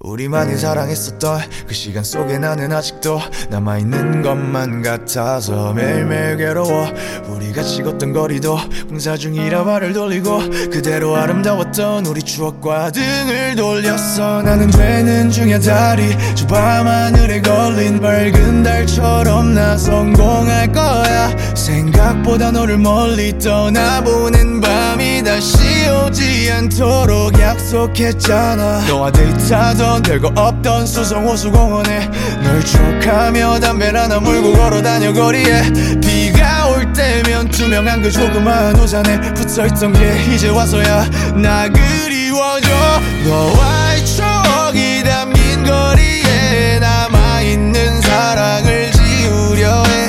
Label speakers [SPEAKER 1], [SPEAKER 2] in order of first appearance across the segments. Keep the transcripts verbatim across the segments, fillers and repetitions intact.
[SPEAKER 1] 우리만이 사랑했었던 그 시간 속에 나는 아직도 남아있는 것만 같아서 매일매일 괴로워. 우리가 찍었던 거리도 공사 중이라 발을 돌리고 그대로 아름다웠던 우리 추억과 등을 돌렸어. 나는 되는 중에 달이 저 밤하늘에 걸린 밝은 달처럼 나 성공할 거야. 생각보다 너를 멀리 떠나보낸 밤이 다시 오지 않도록 약속했잖아. 너와 데이트하던 별거 없던 수성호수공원에 널 추억하며 담배를 하나 물고 걸어다녀 거리에. 비가 올 때면 투명한 그 조그마한 우산에 붙어있던 게 이제 와서야 나 그리워져. 너와의 추억이 담긴 거리에 남아있는 사랑을 지우려 해.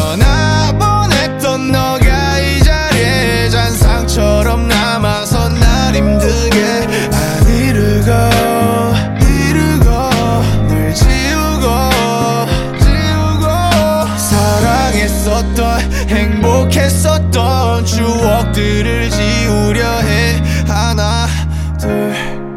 [SPEAKER 1] 떠나보냈던 너가 이 자리에 잔상처럼 남아서 날 힘들게. 안 이르고 이르고 널 지우고 지우고 사랑했었던 행복했었던 추억들을 지우려 해. 하나 둘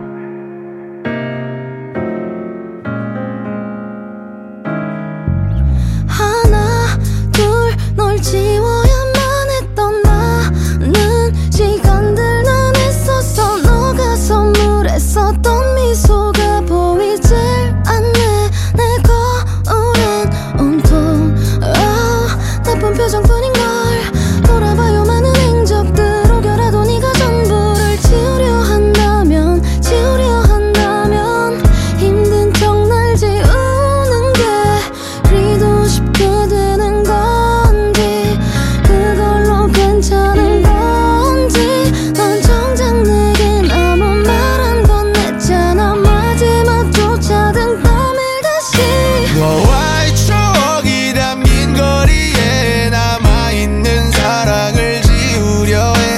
[SPEAKER 2] 하나 둘 널 지워야만 했던 많은 시간들 난 했었어. 너가 선물했었던 미소가 보이질 않네. 내 거울엔 온통 아, 나쁜 표정뿐인걸. 돌아봐요 많은 행적들. 혹여라도 네가 전부를 지우려 한다면 지우려 한다면 힘든 척 날 지우는 게 그리도 쉽게 되는 건지 그걸로 괜찮은 건지. 넌 정작 내겐 아무 말 안 건넸잖아. 마지막조차 등 떠밀 다시.
[SPEAKER 1] 너와의 추억이 담긴 거리에 남아있는 사랑을 지우려 해.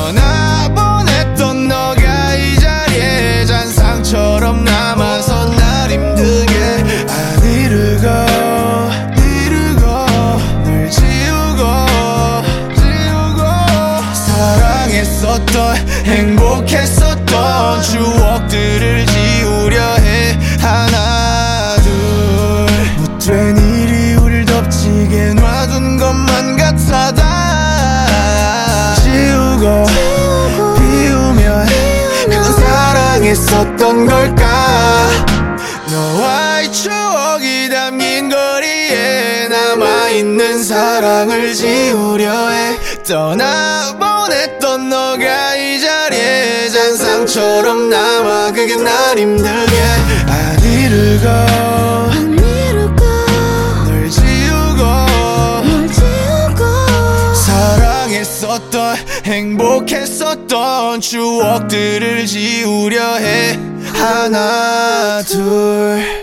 [SPEAKER 1] 떠나보냈던 너가 이 자리에 잔상처럼 남아서 날 힘들게. 안 이르고 이르고 널 지우고 지우고 사랑했었던 행복했었던 추억들을 지우려 해. 하나 둘 못된 일이 우릴 덮치게 놔둔 것만 같아. 다 지우고 비우면 그건 사랑했었던 걸까. 너와의 추억이 담긴 거리에 남아있는 사랑을 지우려 해. 떠나보냈던 너가 이 자리에 잔상처럼 남아 그게 날 힘들게. 안 이르고
[SPEAKER 2] 안 이루고
[SPEAKER 1] 널 지우고
[SPEAKER 2] 널 지우고
[SPEAKER 1] 사랑했었던 행복했었던 추억들을 지우려 해. 하나 둘